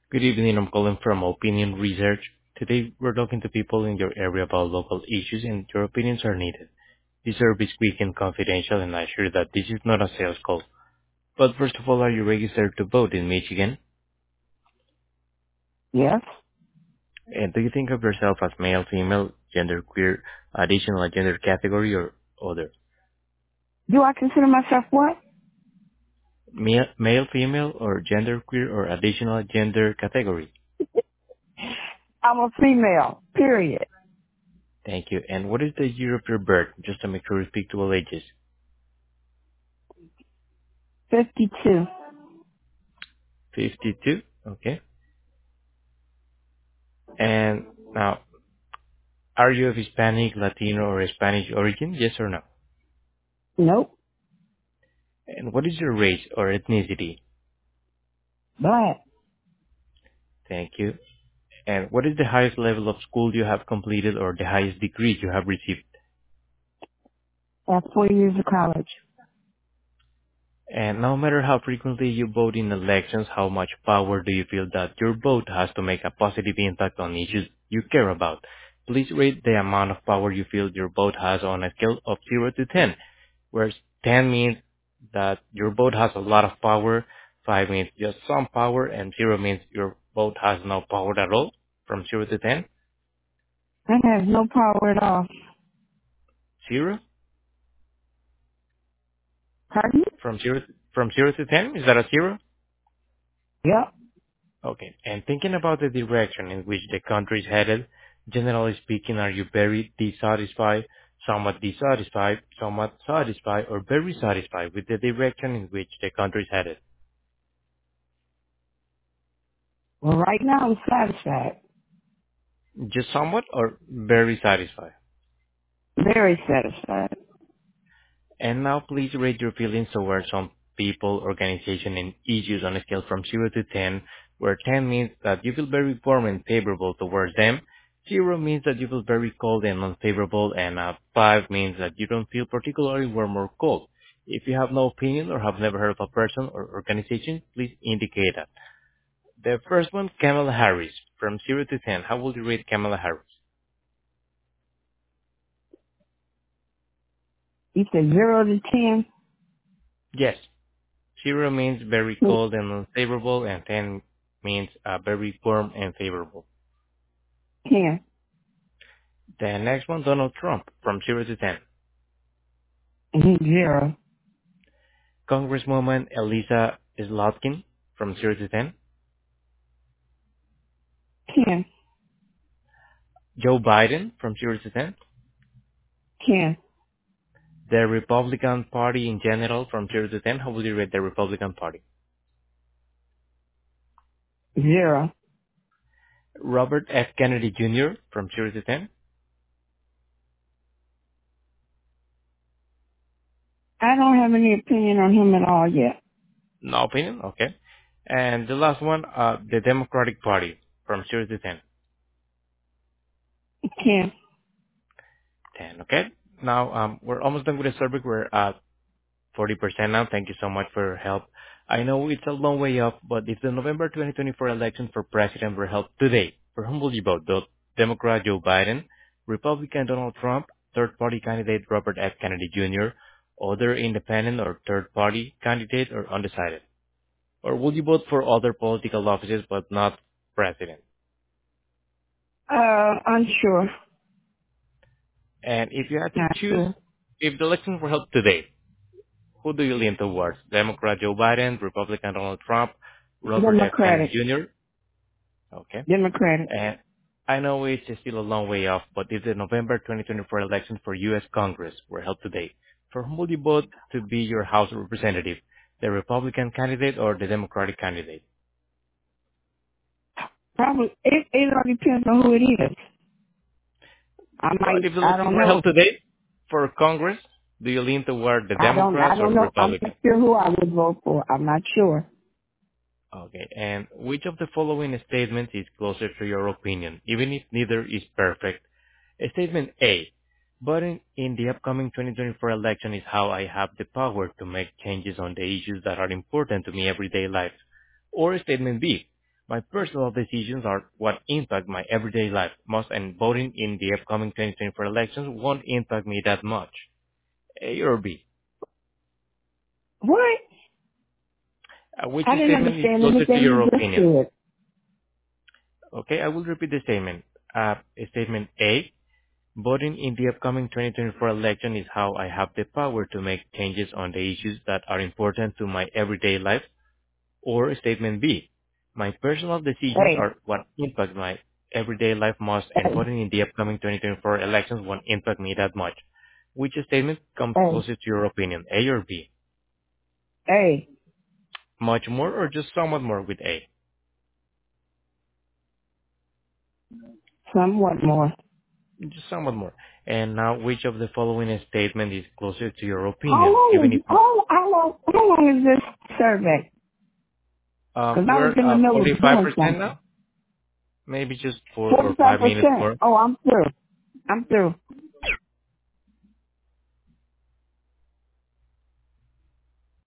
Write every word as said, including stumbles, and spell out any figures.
Good evening. I'm calling from Opinion Research. Today, we're talking to people in your area about local issues, and your opinions are needed. This service is quick and confidential, and I assure that this is not a sales call. But first of all, are you registered to vote in Michigan? Yes. And do you think of yourself as male, female, gender queer, additional gender category, or other? Do I consider myself what? Male, male, female, or gender queer, or additional gender category? I'm a female, period. Thank you. And what is the year of your birth, just to make sure we speak to all ages? fifty-two. fifty-two. Okay. And now, are you of Hispanic, Latino, or Spanish origin? Yes or no? Nope. And what is your race or ethnicity? Black. Thank you. And what is the highest level of school you have completed or the highest degree you have received? I have four years of college. And no matter how frequently you vote in elections, how much power do you feel that your vote has to make a positive impact on issues you care about? Please rate the amount of power you feel your vote has on a scale of zero to ten, where ten means that your vote has a lot of power, five means just some power, and zero means your vote has no power at all. From zero to ten, I have no power at all. zero. Pardon? From zero from zero to ten, is that a zero? Yep. Okay. And thinking about the direction in which the country is headed, generally speaking, are you very dissatisfied, somewhat dissatisfied, somewhat satisfied, or very satisfied with the direction in which the country is headed? Well, right now I'm satisfied. Just somewhat or very satisfied? Very satisfied. And now please rate your feelings towards some people, organization, and issues on a scale from zero to ten, where ten means that you feel very warm and favorable towards them, zero means that you feel very cold and unfavorable, and uh, five means that you don't feel particularly warm or cold. If you have no opinion or have never heard of a person or organization, please indicate that. The first one, Kamala Harris, from zero to ten. How would you rate Kamala Harris? You said zero to ten? Yes. Zero means very Hmm, cold and unfavorable, and ten means uh, very warm and favorable. ten. The next one, Donald Trump, from zero to ten. Mhm, zero. Congresswoman Elisa Slotkin, from zero to ten. ten. Joe Biden, from zero to ten. ten. The Republican Party in general, from zero to ten. How would you rate the Republican Party? Zero. Robert F. Kennedy Junior, from zero to ten. I don't have any opinion on him at all yet. No opinion? Okay. And the last one, uh, the Democratic Party, from zero to ten. ten. ten, okay? Now, um, we're almost done with the survey. We're at forty percent now. Thank you so much for your help. I know it's a long way off, but if the November twenty twenty-four election for president were held today, for whom will you vote? The Democrat Joe Biden, Republican Donald Trump, third-party candidate Robert F. Kennedy Junior, other independent or third-party candidate, or undecided? Or will you vote for other political offices but not president? Uh, unsure. And if you had to Not choose, sure. if the elections were held today, who do you lean towards? Democrat Joe Biden, Republican Donald Trump, Robert F. Kennedy Democratic. Junior? Okay. Democratic. And I know it's still a long way off, but if the November twenty twenty-four election for U S. Congress were held today, for whom would you vote to be your House representative? The Republican candidate or the Democratic candidate? Probably, it, it all depends on who it is. I But might, if the I elections don't were know. held today for Congress, do you lean toward the I don't, I Democrats or don't the know. I'm not Republicans? sure who I would vote for. I'm not sure. Okay. And which of the following statements is closer to your opinion, even if neither is perfect? Statement A. Voting in the upcoming twenty twenty-four election is how I have the power to make changes on the issues that are important to me everyday life. Or statement B. My personal decisions are what impact my everyday life most, and voting in the upcoming twenty twenty-four elections won't impact me that much. A or B? What? Uh, which I didn't statement is understand closer to anything your you just opinion? said. Okay, I will repeat the statement. Uh, statement A, voting in the upcoming twenty twenty-four election is how I have the power to make changes on the issues that are important to my everyday life. Or statement B, my personal decisions Hey, are what impact my everyday life most, and hey, voting in the upcoming twenty twenty-four elections won't impact me that much. Which statement comes hey, closer to your opinion, A or B? hey, Much more or just somewhat more with A? somewhat more. Just somewhat more. And now, which of the following statement is closer to your How opinion? long Even is, if how, how long, how long is this survey? Cause um, I was we're in the uh, middle of forty-five doing percent now, something. maybe just four or forty-five five minutes percent. more. Oh, I'm through. I'm through.